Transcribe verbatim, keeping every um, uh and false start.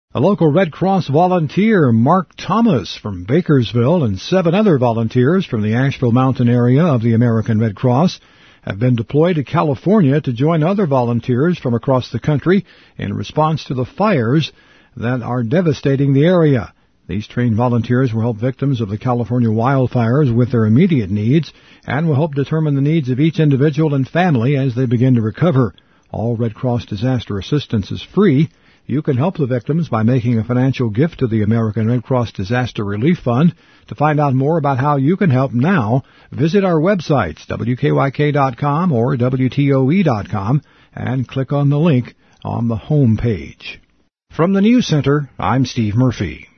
A local Red Cross volunteer, Mark Thomas from Bakersville, and seven other volunteers from the Asheville Mountain area of the American Red Cross have been deployed to California to join other volunteers from across the country in response to the fires that are devastating the area. These trained volunteers will help victims of the California wildfires with their immediate needs and will help determine the needs of each individual and family as they begin to recover. All Red Cross disaster assistance is free. You can help the victims by making a financial gift to the American Red Cross Disaster Relief Fund. To find out more about how you can help now, visit our websites, W K Y K dot com or W T O E dot com, and click on the link on the home page. From the News Center, I'm Steve Murphy.